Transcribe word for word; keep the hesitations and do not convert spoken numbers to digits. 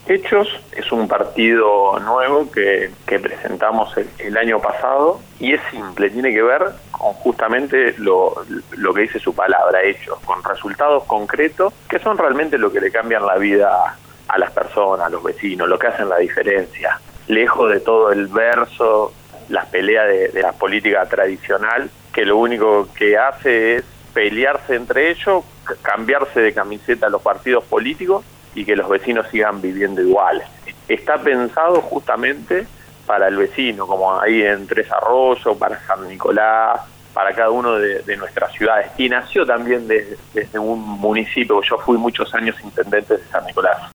Hechos es un partido nuevo que, que presentamos el, el año pasado y es simple, tiene que ver con justamente lo, lo que dice su palabra, hechos, con resultados concretos que son realmente lo que le cambian la vida a las personas, a los vecinos, lo que hacen la diferencia. Lejos de todo el verso, las peleas de, de la política tradicional, que lo único que hace es pelearse entre ellos, cambiarse de camiseta a los partidos políticos y que los vecinos sigan viviendo iguales. Está pensado justamente para el vecino, como ahí en Tres Arroyos, para San Nicolás, para cada uno de, de nuestras ciudades. Y nació también desde, desde un municipio, yo fui muchos años intendente de San Nicolás.